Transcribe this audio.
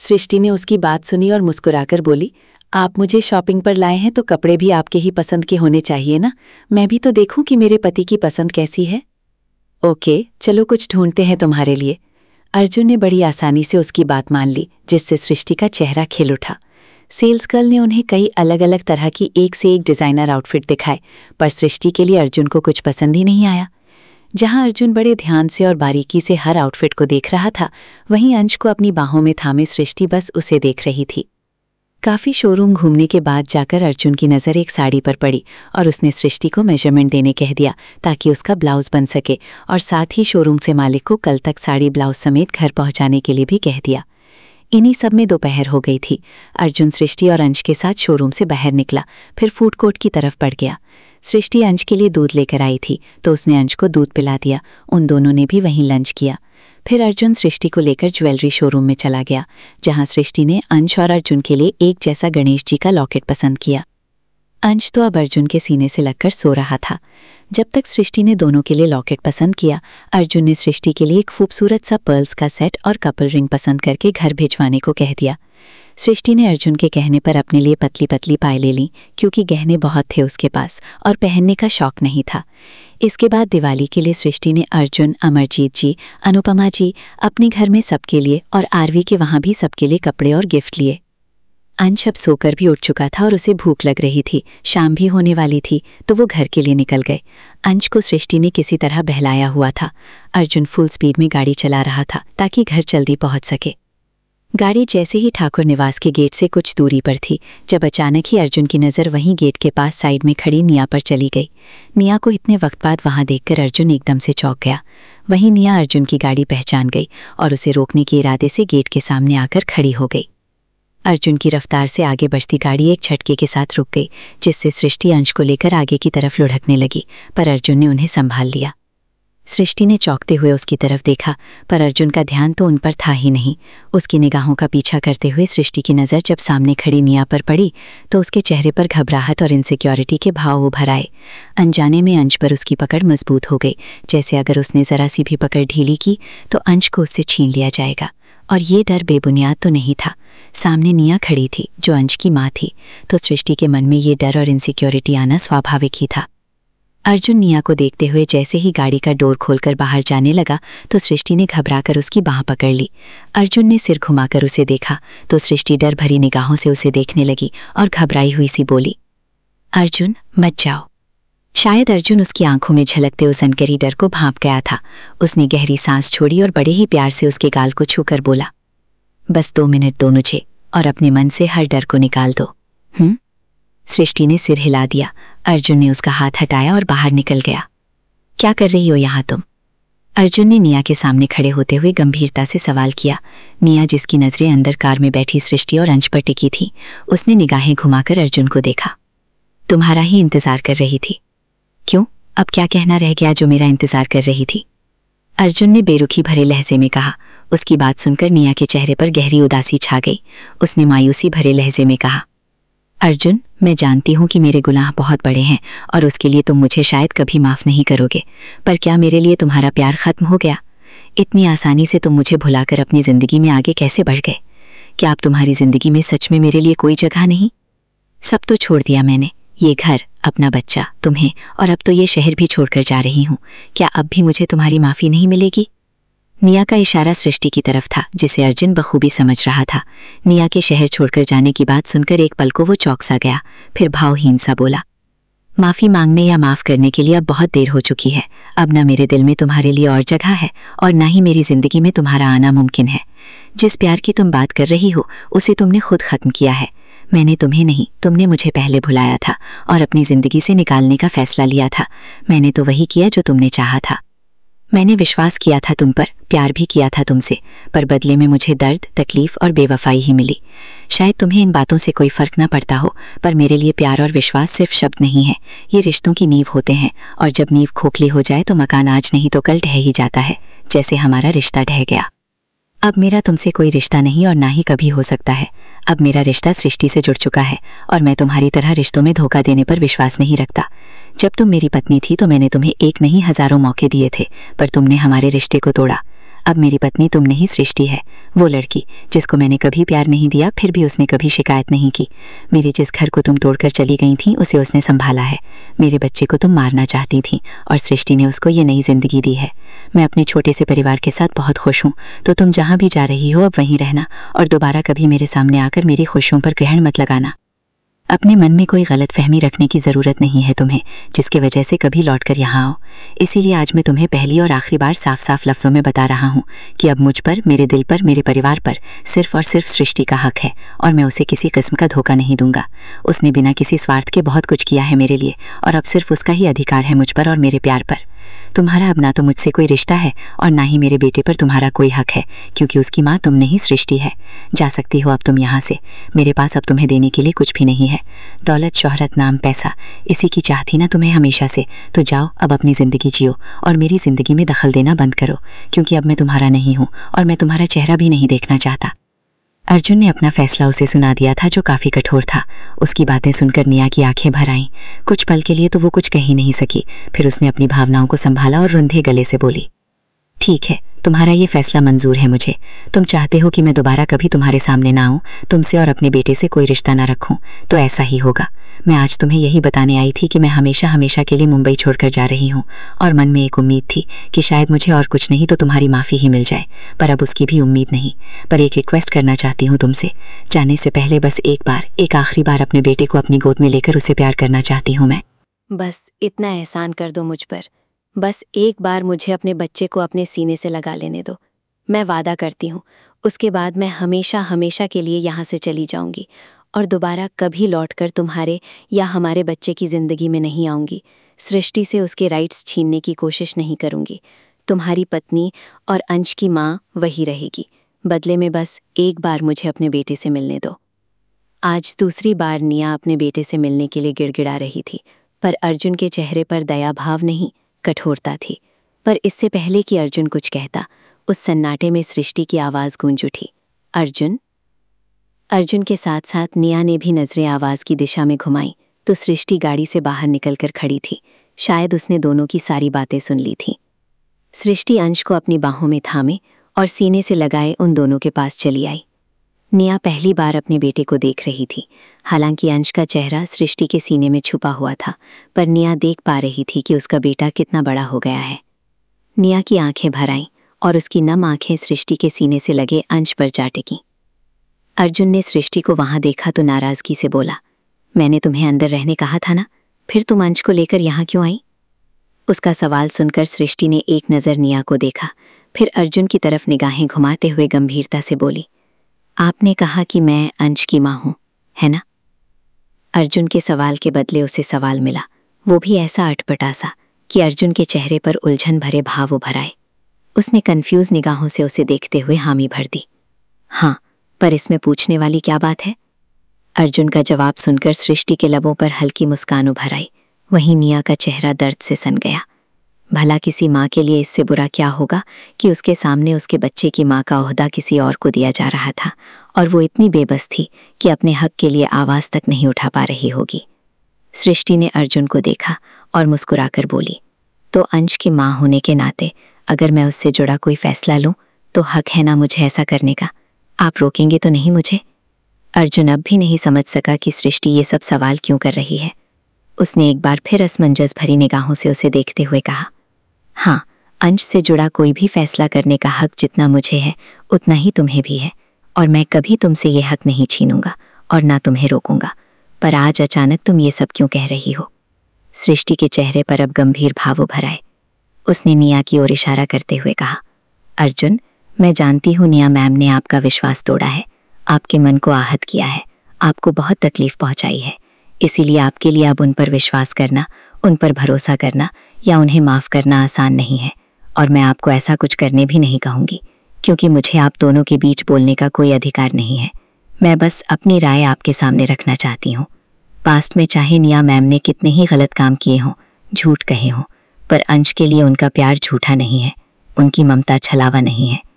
सृष्टि ने उसकी बात सुनी और मुस्कुराकर बोली, आप मुझे शॉपिंग पर लाए हैं तो कपड़े भी आपके ही पसंद के होने चाहिए ना। मैं भी तो देखूं कि मेरे पति की पसंद कैसी है। ओके, चलो कुछ ढूंढते हैं तुम्हारे लिए। अर्जुन ने बड़ी आसानी से उसकी बात मान ली, जिससे सृष्टि का चेहरा खिल उठा। सेल्स गर्ल ने उन्हें कई अलग अलग तरह की एक से एक डिज़ाइनर आउटफिट दिखाए, पर सृष्टि के लिए अर्जुन को कुछ पसंद ही नहीं आया। जहां अर्जुन बड़े ध्यान से और बारीकी से हर आउटफिट को देख रहा था, वहीं अंश को अपनी बाहों में थामे सृष्टि बस उसे देख रही थी। काफ़ी शोरूम घूमने के बाद जाकर अर्जुन की नज़र एक साड़ी पर पड़ी और उसने सृष्टि को मेजरमेंट देने कह दिया ताकि उसका ब्लाउज बन सके, और साथ ही शोरूम से मालिक को कल तक साड़ी ब्लाउज समेत घर पहुंचाने के लिए भी कह दिया। इन्हीं सब में दोपहर हो गई थी। अर्जुन सृष्टि और अंश के साथ शोरूम से बाहर निकला, फिर फूड कोर्ट की तरफ बढ़ गया। सृष्टि अंश के लिए दूध लेकर आई थी तो उसने अंश को दूध पिला दिया। उन दोनों ने भी वहीं लंच किया। फिर अर्जुन सृष्टि को लेकर ज्वेलरी शोरूम में चला गया, जहां सृष्टि ने अंश और अर्जुन के लिए एक जैसा गणेश जी का लॉकेट पसंद किया। अंश तो अब अर्जुन के सीने से लगकर सो रहा था। जब तक सृष्टि ने दोनों के लिए लॉकेट पसंद किया, अर्जुन ने सृष्टि के लिए एक खूबसूरत सा पर्ल्स का सेट और कपल रिंग पसंद करके घर भिजवाने को कह दिया। सृष्टि ने अर्जुन के कहने पर अपने लिए पतली पतली पायलें लीं, क्योंकि गहने बहुत थे उसके पास और पहनने का शौक नहीं था। इसके बाद दिवाली के लिए सृष्टि ने अर्जुन, अमरजीत जी, अनुपमा जी, अपने घर में सबके लिए और आरवी के वहाँ भी सबके लिए कपड़े और गिफ्ट लिए। अंश अब सोकर भी उठ चुका था और उसे भूख लग रही थी। शाम भी होने वाली थी तो वो घर के लिए निकल गए। अंश को सृष्टि ने किसी तरह बहलाया हुआ था। अर्जुन फुल स्पीड में गाड़ी चला रहा था ताकि घर जल्दी पहुंच सके। गाड़ी जैसे ही ठाकुर निवास के गेट से कुछ दूरी पर थी, जब अचानक ही अर्जुन की नज़र वहीं गेट के पास साइड में खड़ी निया पर चली गई। निया को इतने वक्त बाद वहां देखकर अर्जुन एकदम से चौंक गया। वहीं निया अर्जुन की गाड़ी पहचान गई और उसे रोकने के इरादे से गेट के सामने आकर खड़ी हो गई। अर्जुन की रफ्तार से आगे बढ़ती गाड़ी एक झटके के साथ रुक गई, जिससे सृष्टि अंश को लेकर आगे की तरफ लुढ़कने लगी, पर अर्जुन ने उन्हें संभाल लिया। सृष्टि ने चौंकते हुए उसकी तरफ देखा, पर अर्जुन का ध्यान तो उन पर था ही नहीं। उसकी निगाहों का पीछा करते हुए सृष्टि की नज़र जब सामने खड़ी निया पर पड़ी तो उसके चेहरे पर घबराहट और इनसिक्योरिटी के भाव उभर आए। अनजाने में अंश पर उसकी पकड़ मजबूत हो गई, जैसे अगर उसने ज़रा सी भी पकड़ ढीली की तो अंश को उससे छीन लिया जाएगा। और ये डर बेबुनियाद तो नहीं था। सामने निया खड़ी थी जो अंश की माँ थी, तो सृष्टि के मन में ये डर और इनसिक्योरिटी आना स्वाभाविक ही था। अर्जुन निया को देखते हुए जैसे ही गाड़ी का डोर खोलकर बाहर जाने लगा तो सृष्टि ने घबराकर उसकी बाँह पकड़ ली। अर्जुन ने सिर घुमाकर उसे देखा तो सृष्टि डर भरी निगाहों से उसे देखने लगी और घबराई हुई सी बोली, अर्जुन मत जाओ। शायद अर्जुन उसकी आंखों में झलकते उस अनकरी डर को भांप गया था। उसने गहरी सांस छोड़ी और बड़े ही प्यार से उसके गाल को छूकर बोला, बस 2 मिनट दो मुझे और अपने मन से हर डर को निकाल दो। सृष्टि ने सिर हिला दिया। अर्जुन ने उसका हाथ हटाया और बाहर निकल गया। क्या कर रही हो यहाँ तुम? अर्जुन ने निया के सामने खड़े होते हुए गंभीरता से सवाल किया। निया, जिसकी नज़रें अंदर कार में बैठी सृष्टि और अंश पर टिकी थी, उसने निगाहें घुमाकर अर्जुन को देखा। तुम्हारा ही इंतजार कर रही थी। क्यों, अब क्या कहना रह गया जो मेरा इंतजार कर रही थी? अर्जुन ने बेरुखी भरे लहजे में कहा। उसकी बात सुनकर निया के चेहरे पर गहरी उदासी छा गई। उसने मायूसी भरे लहजे में कहा, अर्जुन, मैं जानती हूँ कि मेरे गुनाह बहुत बड़े हैं और उसके लिए तुम मुझे शायद कभी माफ़ नहीं करोगे, पर क्या मेरे लिए तुम्हारा प्यार ख़त्म हो गया? इतनी आसानी से तुम मुझे भुलाकर अपनी ज़िंदगी में आगे कैसे बढ़ गए? क्या अब तुम्हारी ज़िंदगी में सच में मेरे लिए कोई जगह नहीं? सब तो छोड़ दिया मैंने, ये घर, अपना बच्चा, तुम्हें, और अब तो ये शहर भी छोड़कर जा रही हूँ। क्या अब भी मुझे तुम्हारी माफ़ी नहीं मिलेगी? निया का इशारा सृष्टि की तरफ था, जिसे अर्जुन बखूबी समझ रहा था। निया के शहर छोड़कर जाने की बात सुनकर एक पल को वो चौंक सा गया, फिर भावहीन सा बोला, माफ़ी मांगने या माफ़ करने के लिए अब बहुत देर हो चुकी है। अब ना मेरे दिल में तुम्हारे लिए और जगह है और ना ही मेरी ज़िंदगी में तुम्हारा आना मुमकिन है। जिस प्यार की तुम बात कर रही हो उसे तुमने खुद ख़त्म किया है। मैंने तुम्हें नहीं, तुमने मुझे पहले भुलाया था और अपनी ज़िंदगी से निकालने का फ़ैसला लिया था। मैंने तो वही किया जो तुमने चाहा था। मैंने विश्वास किया था तुम पर, प्यार भी किया था तुमसे, पर बदले में मुझे दर्द, तकलीफ़ और बेवफाई ही मिली। शायद तुम्हें इन बातों से कोई फ़र्क ना पड़ता हो, पर मेरे लिए प्यार और विश्वास सिर्फ शब्द नहीं है, ये रिश्तों की नींव होते हैं, और जब नींव खोखली हो जाए तो मकान आज नहीं तो कल ढह ही जाता है, जैसे हमारा रिश्ता ढह गया। अब मेरा तुमसे कोई रिश्ता नहीं और ना ही कभी हो सकता है। अब मेरा रिश्ता सृष्टि से जुड़ चुका है और मैं तुम्हारी तरह रिश्तों में धोखा देने पर विश्वास नहीं रखता। जब तुम मेरी पत्नी थी तो मैंने तुम्हें एक नहीं हज़ारों मौके दिए थे, पर तुमने हमारे रिश्ते को तोड़ा। अब मेरी पत्नी तुम नहीं सृष्टि है, वो लड़की जिसको मैंने कभी प्यार नहीं दिया फिर भी उसने कभी शिकायत नहीं की। मेरे जिस घर को तुम तोड़कर चली गई थी उसे उसने संभाला है। मेरे बच्चे को तुम मारना चाहती थी और सृष्टि ने उसको ये नई जिंदगी दी है। मैं अपने छोटे से परिवार के साथ बहुत खुश हूँ, तो तुम जहाँ भी जा रही हो अब वहीं रहना और दोबारा कभी मेरे सामने आकर मेरी खुशियों पर ग्रहण मत लगाना। अपने मन में कोई गलतफहमी रखने की ज़रूरत नहीं है तुम्हें, जिसकी वजह से कभी लौटकर यहाँ आओ। इसीलिए आज मैं तुम्हें पहली और आखिरी बार साफ साफ लफ्ज़ों में बता रहा हूँ कि अब मुझ पर, मेरे दिल पर, मेरे परिवार पर सिर्फ और सिर्फ सृष्टि का हक है और मैं उसे किसी किस्म का धोखा नहीं दूंगा। उसने बिना किसी स्वार्थ के बहुत कुछ किया है मेरे लिए और अब सिर्फ उसका ही अधिकार है मुझ पर और मेरे प्यार पर। तुम्हारा अब ना तो मुझसे कोई रिश्ता है और ना ही मेरे बेटे पर तुम्हारा कोई हक है, क्योंकि उसकी माँ तुम नहीं सृष्टि है। जा सकती हो अब तुम यहाँ से। मेरे पास अब तुम्हें देने के लिए कुछ भी नहीं है। दौलत, शोहरत, नाम, पैसा, इसी की चाह थी ना तुम्हें हमेशा से। तो जाओ अब अपनी ज़िंदगी जियो और मेरी ज़िंदगी में दखल देना बंद करो, क्योंकि अब मैं तुम्हारा नहीं हूँ और मैं तुम्हारा चेहरा भी नहीं देखना चाहता। अर्जुन ने अपना फैसला उसे सुना दिया था, जो काफ़ी कठोर था। उसकी बातें सुनकर निया की आंखें भर आईं। कुछ पल के लिए तो वो कुछ कह ही नहीं सकी। फिर उसने अपनी भावनाओं को संभाला और रुंधे गले से बोली, ठीक है, तुम्हारा ये फैसला मंजूर है मुझे। तुम चाहते हो कि मैं दोबारा कभी तुम्हारे सामने ना आऊँ, तुमसे और अपने बेटे से कोई रिश्ता ना रखूँ, तो ऐसा ही होगा। मैं आज तुम्हें यही बताने आई थी कि मैं हमेशा हमेशा के लिए मुंबई छोड़कर जा रही हूँ और मन में एक उम्मीद थी कि शायद मुझे और कुछ नहीं तो तुम्हारी माफ़ी ही मिल जाए, पर अब उसकी भी उम्मीद नहीं। पर एक रिक्वेस्ट करना चाहती हूँ तुमसे। जाने से पहले बस एक बार, एक आखिरी बार अपने बेटे को अपनी गोद में लेकर उसे प्यार करना चाहती हूँ मैं। बस इतना एहसान कर दो मुझ पर। बस एक बार मुझे अपने बच्चे को अपने सीने से लगा लेने दो। मैं वादा करती हूँ, उसके बाद मैं हमेशा हमेशा के लिए यहाँ से चली जाऊँगी और दोबारा कभी लौटकर तुम्हारे या हमारे बच्चे की ज़िंदगी में नहीं आऊँगी। सृष्टि से उसके राइट्स छीनने की कोशिश नहीं करूँगी। तुम्हारी पत्नी और अंश की माँ वही रहेगी। बदले में बस एक बार मुझे अपने बेटे से मिलने दो। आज दूसरी बार निया अपने बेटे से मिलने के लिए गिड़गिड़ा रही थी, पर अर्जुन के चेहरे पर दया भाव नहीं, कठोरता थी। पर इससे पहले कि अर्जुन कुछ कहता, उस सन्नाटे में सृष्टि की आवाज़ गूंज उठी, अर्जुन। अर्जुन के साथ साथ निया ने भी नज़रें आवाज़ की दिशा में घुमाई तो सृष्टि गाड़ी से बाहर निकलकर खड़ी थी। शायद उसने दोनों की सारी बातें सुन ली थी। सृष्टि अंश को अपनी बाहों में थामे और सीने से लगाए उन दोनों के पास चली आई। निया पहली बार अपने बेटे को देख रही थी। हालांकि अंश का चेहरा सृष्टि के सीने में छुपा हुआ था, पर निया देख पा रही थी कि उसका बेटा कितना बड़ा हो गया है। निया की आंखें भर आईं और उसकी नम आंखें सृष्टि के सीने से लगे अंश पर जा टिकीं। अर्जुन ने सृष्टि को वहां देखा तो नाराजगी से बोला, मैंने तुम्हें अंदर रहने कहा था ना, फिर तुम अंश को लेकर यहाँ क्यों आई? उसका सवाल सुनकर सृष्टि ने एक नज़र निया को देखा, फिर अर्जुन की तरफ निगाहें घुमाते हुए गंभीरता से बोली, आपने कहा कि मैं अंश की माँ हूँ, है ना? अर्जुन के सवाल के बदले उसे सवाल मिला, वो भी ऐसा अटपटा सा कि अर्जुन के चेहरे पर उलझन भरे भाव उभर आए। उसने कन्फ्यूज निगाहों से उसे देखते हुए हामी भर दी, हाँ, पर इसमें पूछने वाली क्या बात है? अर्जुन का जवाब सुनकर सृष्टि के लबों पर हल्की मुस्कान उभर आई। वहीं निया का चेहरा दर्द से सन गया। भला किसी माँ के लिए इससे बुरा क्या होगा कि उसके सामने उसके बच्चे की माँ का ओहदा किसी और को दिया जा रहा था और वो इतनी बेबस थी कि अपने हक के लिए आवाज़ तक नहीं उठा पा रही होगी। सृष्टि ने अर्जुन को देखा और मुस्कुराकर बोली, तो अंश की माँ होने के नाते अगर मैं उससे जुड़ा कोई फैसला लूँ तो हक है ना मुझे ऐसा करने का? आप रोकेंगे तो नहीं मुझे? अर्जुन अब भी नहीं समझ सका कि सृष्टि ये सब सवाल क्यों कर रही है। उसने एक बार फिर असमंजस भरी निगाहों से उसे देखते हुए कहा, हाँ, अंश से जुड़ा कोई भी फैसला करने का हक जितना मुझे है उतना ही तुम्हें भी है और मैं कभी तुमसे ये हक नहीं छीनूंगा और ना तुम्हें रोकूंगा। पर आज अचानक तुम ये सब क्यों कह रही हो? सृष्टि के चेहरे पर अब गंभीर भाव उभर आए। उसने निया की ओर इशारा करते हुए कहा, अर्जुन, मैं जानती हूँ निया मैम ने आपका विश्वास तोड़ा है, आपके मन को आहत किया है, आपको बहुत तकलीफ पहुंचाई है। इसीलिए आपके लिए अब उन पर विश्वास करना, उन पर भरोसा करना या उन्हें माफ़ करना आसान नहीं है और मैं आपको ऐसा कुछ करने भी नहीं कहूँगी, क्योंकि मुझे आप दोनों के बीच बोलने का कोई अधिकार नहीं है। मैं बस अपनी राय आपके सामने रखना चाहती हूँ। पास्ट में चाहे निया मैम ने कितने ही गलत काम किए हों, झूठ कहे हों, पर अंश के लिए उनका प्यार झूठा नहीं है, उनकी ममता छलावा नहीं है।